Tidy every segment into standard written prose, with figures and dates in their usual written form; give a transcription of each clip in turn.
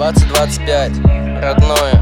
2025, родное.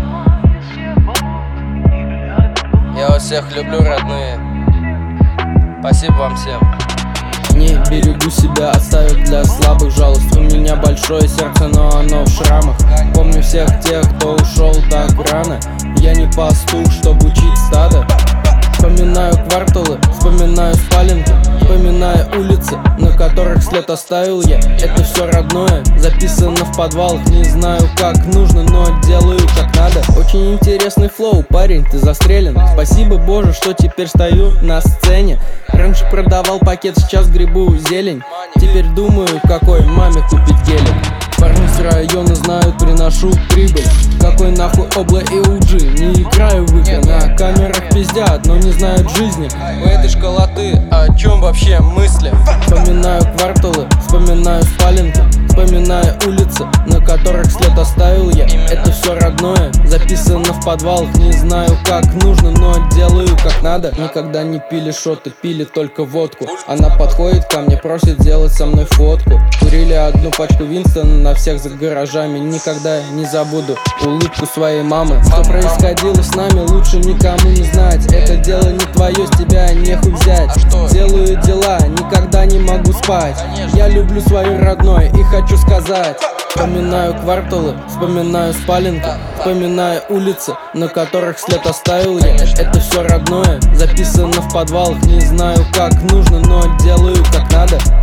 Я вас всех люблю, родные. Спасибо вам всем. Не берегу себя, оставив для слабых жалость. У меня большое сердце, но оно в шрамах. Помню всех тех, кто ушел так рано. Я не пастух, чтоб учить стадо. Вспоминаю кварталы, вспоминаю спаленки, вспоминаю улицы, на которых след оставил я. Это все родное, записано в подвалах. Не знаю, как нужно, но делаю как надо. Очень интересный флоу, парень, ты застрелен. Спасибо, Боже, что теперь стою на сцене. Раньше продавал пакет, сейчас грибу зелень. Теперь думаю, какой маме купить гелик. Парни с района знают, приношу прибыль. Какой нахуй обла и уджи. Не играю в игры, на камерах пиздят, но не знают жизни. У этой школоты о чем вообще мысли? Вспоминаю кварталы, вспоминаю спаленки, вспоминаю улицы, на которых след оставил я. Это все родное, записано в подвалах. Не знаю, как нужно, но делаю как надо. Никогда не пили шоты, пили только водку. Она подходит ко мне, просит сделать со мной фотку. Курили одну пачку Винстона на всех за гаражами. Никогда не забуду улыбку своей мамы. Что происходило с нами, лучше никому не знать. Это дело не твое, с тебя нехуй взять. Делаю дела, никогда не могу спать. Я люблю свое родное и хочу сказать. Вспоминаю кварталы, вспоминаю спаленки, вспоминаю улицы, на которых след оставил я. Это все родное, записано в подвалах. Не знаю, как нужно, но делаю как надо.